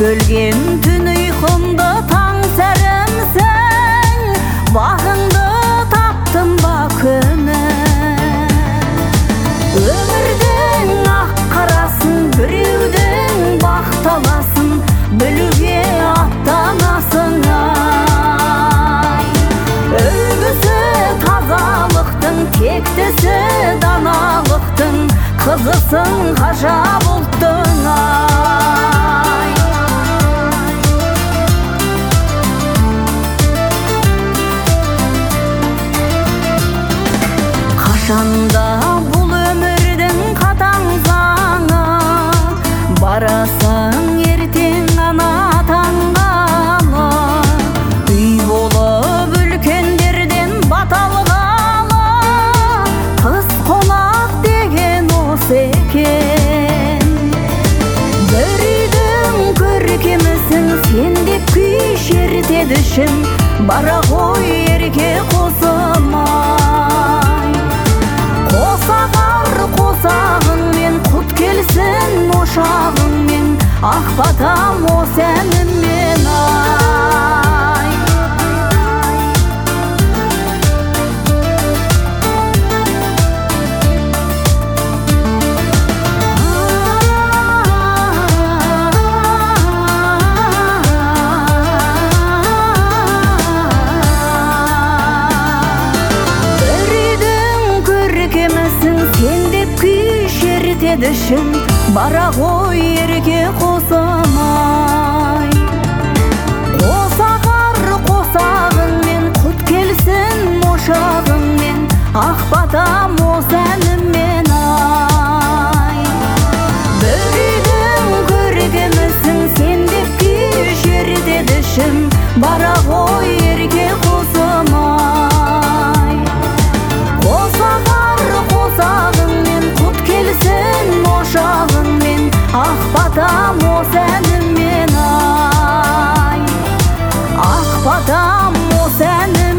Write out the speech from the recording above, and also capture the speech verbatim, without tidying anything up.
бөлген түн ұйқымды таң сәрімсің, бағыңды таптым ба күні. Өмірдің ақ қарасын, біреудің бақталасын, білуге аттанасың ай. Үлгісі тазалықтың, тектісі даналықтың, қызысың ғажап ұлттың ай. Қашанда бұл өмірдің қатаң заңы, барасың ертең ана таңғалы. Үй болып үлкендерден бата алғалы, қыз қонақ деген осы екен. Бір үйдің көркемісің, сен деп күй шертеді ішім, бара ғой ерке қосылмай. Қосағар қосағыңмен, құт келсін ошағыңмен, ақ батам осы әніммен ай. Дішім бара ғой ерке қосылмай. Қосағар қосағыңмен, құт келсін ошағыңмен, ақ батам осы әніммен ай. Бір үйдің көркемісің, сен деп күй шертеді ішім, бара ғой ерке қосылмай. Қосағар қосағыңмен, құт келсін ошағыңмен, ақ батам осы әніммен ай. Ақ батам осы әніммен.